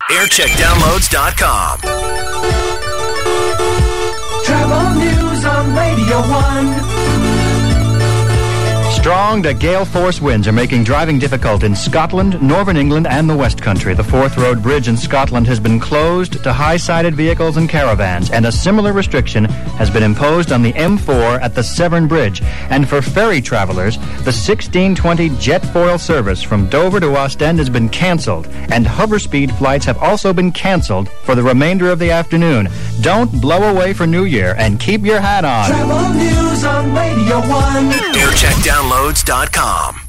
aircheckdownloads.com. Travel news on Radio 1. Strong to gale force winds are making driving difficult in Scotland, Northern England, and the West Country. The Forth Road Bridge in Scotland has been closed to high-sided vehicles and caravans, and a similar restriction has been imposed on the M4 at the Severn Bridge. And for ferry travelers, the 1620 jet foil service from Dover to Ostend has been canceled, and hover speed flights have also been canceled for the remainder of the afternoon. Don't blow away for New Year, and keep your hat on. Travel news on Radio 1. aircheckdownloads.com.